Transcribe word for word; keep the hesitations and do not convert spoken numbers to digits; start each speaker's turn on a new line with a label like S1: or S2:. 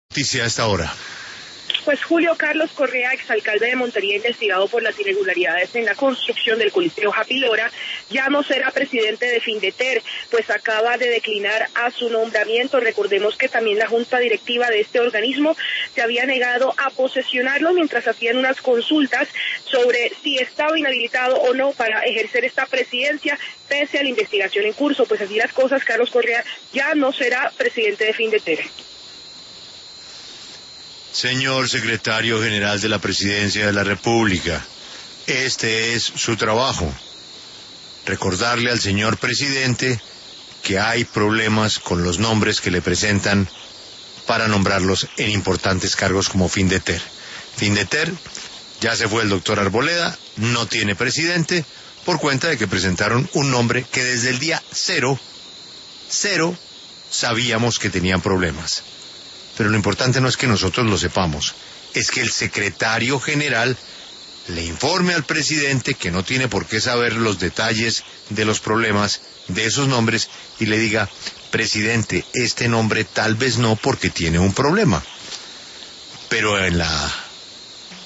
S1: Noticia a esta hora.
S2: Pues Julio Carlos Correa, exalcalde de Montería, investigado por las irregularidades en la construcción del Coliseo Happy Lora, ya no será presidente de Findeter, pues acaba de declinar a su nombramiento. Recordemos que también la junta directiva de este organismo se había negado a posesionarlo mientras hacían unas consultas sobre si estaba inhabilitado o no para ejercer esta presidencia, pese a la investigación en curso. Pues así las cosas, Carlos Correa ya no será presidente de Findeter.
S1: Señor Secretario General de la Presidencia de la República, este es su trabajo. Recordarle al señor presidente que hay problemas con los nombres que le presentan para nombrarlos en importantes cargos como Findeter. Findeter, ya se fue el doctor Arboleda, no tiene presidente por cuenta de que presentaron un nombre que desde el día cero, cero, sabíamos que tenían problemas. Pero lo importante no es que nosotros lo sepamos, es que el secretario general le informe al presidente, que no tiene por qué saber los detalles de los problemas de esos nombres, y le diga: presidente, este nombre tal vez no, porque tiene un problema. Pero en la